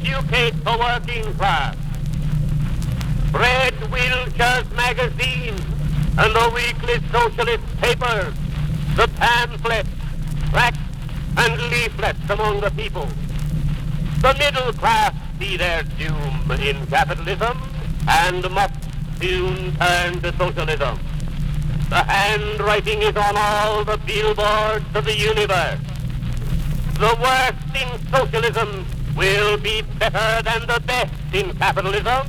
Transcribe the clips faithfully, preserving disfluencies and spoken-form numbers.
educate the working class. Read Wilshire's magazine and the weekly socialist papers, the pamphlets, tracts, and leaflets among the people. The middle class see their doom in capitalism and must soon turn to socialism. The handwriting is on all the billboards of the universe. The worst in socialism will be better than the best in capitalism.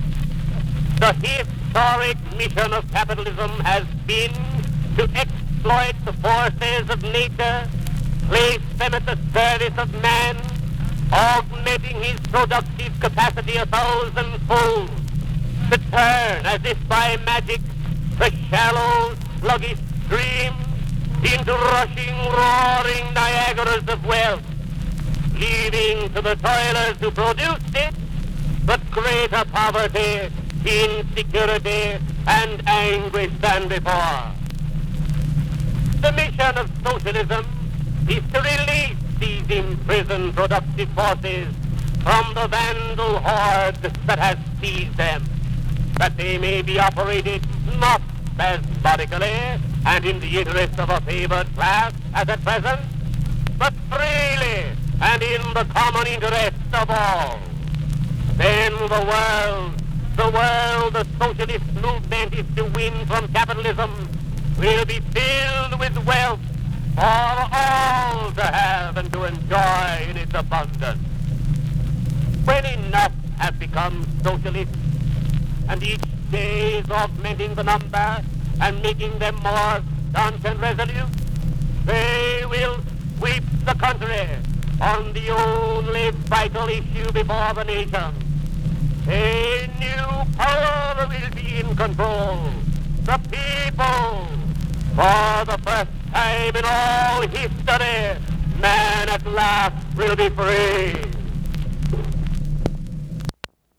The historic mission of capitalism has been to exploit the forces of nature, place them at the service of man, augmenting his productive capacity a thousandfold, to turn as if by magic the shallow, sluggish stream into rushing, roaring Niagaras of wealth, leaving to the toilers who produced it but greater poverty, insecurity, and anguish than before. The mission of socialism is to release these imprisoned productive forces from the vandal horde that has seized them, that they may be operated not spasmodically and in the interest of a favored class as at present, but freely and in the common interest of all. Then the world, the world the socialist movement is to win from capitalism will be filled with wealth for all to have and to enjoy in its abundance. When enough have become socialist, and each day is augmenting the number and making them more staunch and resolute, they will sweep the country on the only vital issue before the nation. A new power will be in control. The people. For the first time in all history, man at last will be free.